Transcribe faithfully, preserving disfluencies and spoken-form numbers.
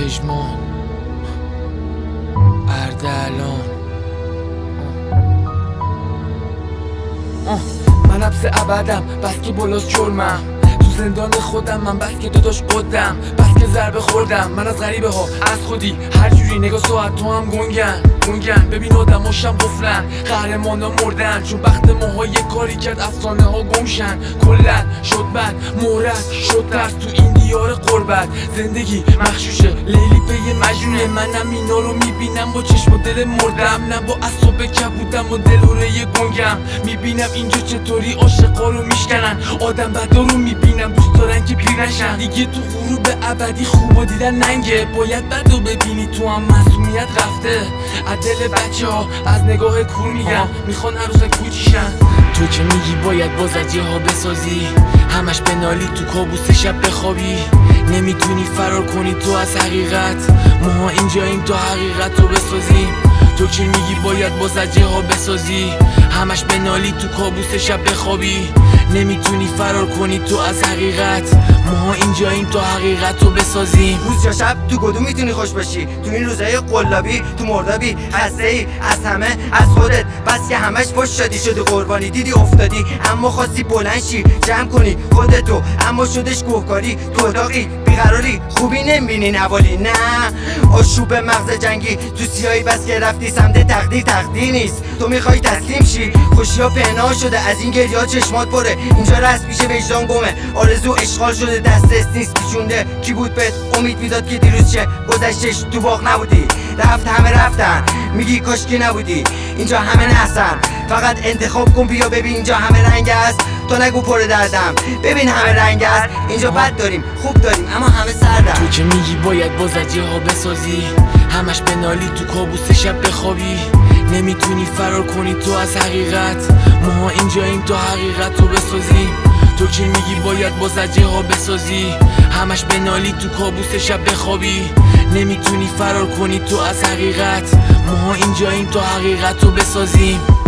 پژمان اردلان. من حبس ابدم بس که بالاست جرمم، تو زندان خودم من بس که داداش قدم، بس که ضربه خوردم من از غریبه ها از خودی هر جوری نگاه ساعت تو هم گنگن گنگن. ببین آدم هاشم قفلن، قهرمان ها مردن، چون بخت ماها یه کاری کرد افسانه ها گمشن. کلن شد بد مهرت شد ترس تو این دیار قربت، زندگی مخشوشه لیلی پی مجنونه. منم اینا رو میبینم با چشم و دل مردم، نه با اصاب کبودم و دلهوره گنگم. میبینم اینجا چطوری عاشقا رو میشکنن، آدم بدا رو میبینم دوست دارن که پیر نشن. دیگه تو غروب ابدی خوبا دیدن ننگه، باید بدو ببینی تو هم معصومیت رفته. عدل بچه ها از نگاه کور میگم میخوان عروسک کوچیشن. تو که میگی باید باز از جه ها بسازی، همش بنالی تو کابوس شب بخوابی، نمیتونی فرار کنی تو از حقیقت. ماها اینجاییم تا حقیقت رو بسازیم. تو که میگی باید باز از جه ها بسازی، همش بنالی تو کابوس شب بخوابی، نمیتونی فرار کنی تو از حقیقت. ماها اینجاییم تا حقیقت رو بسازیم. روز یا شب تو کدوم میتونی خوش باشی؟ تو این روزای قلابی تو مردابی خسته ای از همه از خودت، بس که همش فش شدی شدی قربانی دیدی افتادی، اما خواستی بلند شی جمع کنی خودتو، اما شدش گوهکاری تو اتاقی بیقراری خوبی نمیبینی نوالی. نه آشوب مغز جنگی تو سیاهی بس که رفتی سمت تقدیر تقدیر نیست. تو میخوای تسلیم شی خوشی ها پنهان شده از این گریه ها چشمات پره، اینجا رست پیش وجدان گمه، آرزو اشغال شده دسترس نیست پیچونده. کی بود بهت امید میداد که دیروز چه گذشتش تو باغ نبودی؟ رفت همه رفتن میگی کاشکی نبودی. اینجا همه نحسن فقط انتخاب کن بیا ببین اینجا همه رنگ است. تو نگو پر دردم ببین همه رنگ است. اینجا بد داریم خوب داریم اما همه سردم. تو که میگی باید باز از جه ها بسازی، همش بنالی تو کابوس شب بخوابی، نمیتونی فرار کنی تو از حقیقت. ماها اینجاییم تا حقیقت رو بسازیم. تو که میگی باید باز از جه ها بسازی، همش بنالی تو کابوس شب بخوابی، نمیتونی فرار کنی تو از حقیقت. ماها اینجاییم تا حقیقت رو بسازیم.